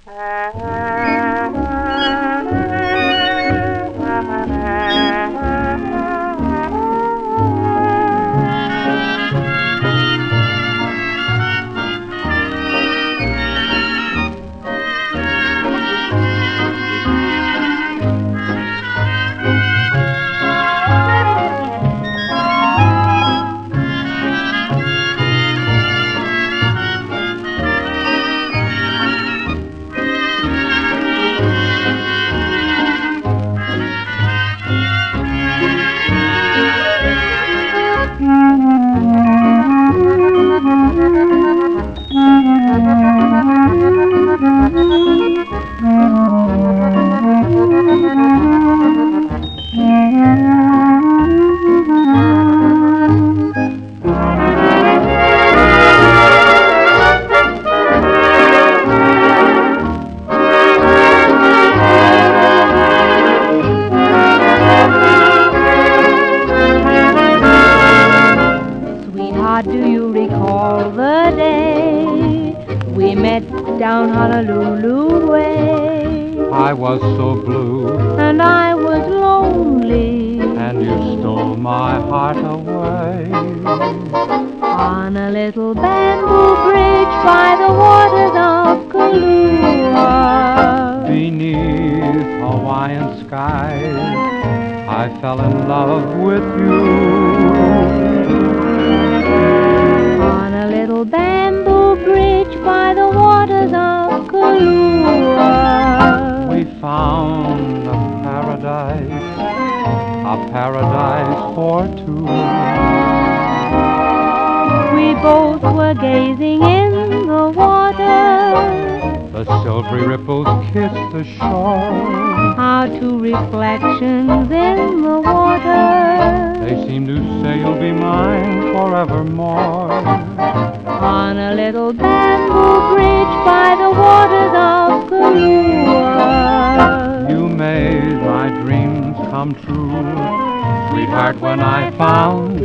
Do you recall the day we met down Honolulu way? I was so blue, and I was lonely, and you stole my heart away. On a little bamboo bridge by the waters of Kailua, beneath Hawaiian skies, I fell in love with you. On a little bamboo bridge by the waters of Kailua, we found a paradise for two. We both were gazing in the water, the silvery ripples kissed the shore. Our two reflections in the water, they seem to say you'll be mine forevermore. On a little bamboo bridge by the waters of Kailua, you made my dreams come true, sweetheart, when I found